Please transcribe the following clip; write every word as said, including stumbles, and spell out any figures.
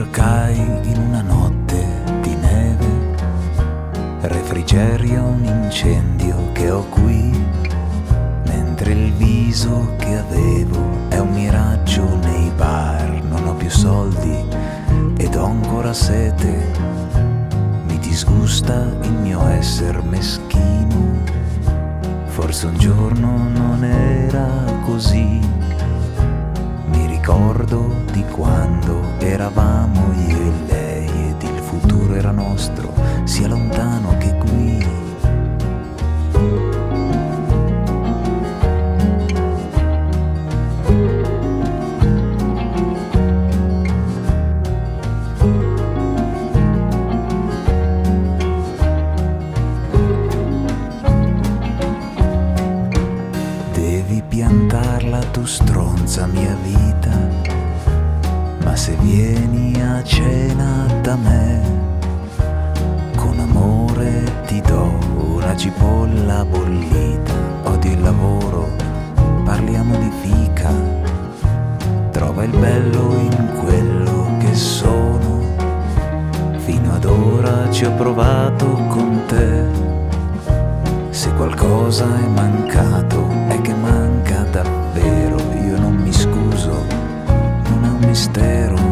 cercai in una notte di neve, refrigerio un incendio che ho qui, mentre il viso che avevo è un miraggio nei bar. Non ho più soldi ed ho ancora sete, mi disgusta il mio esser meschino, forse un giorno non era così. Mi ricordo di quando eravamo io e lei ed il futuro era nostro, sia lontano che qui. Devi piantarla tu stronza mia vita, ma se vieni a cena da me, con amore ti do una cipolla bollita. Odio il lavoro, parliamo di fica, trova il bello in quello che sono, fino ad ora ci ho provato con te. Se qualcosa è mancato è che manca davvero, io non mi scuso, non è un mistero.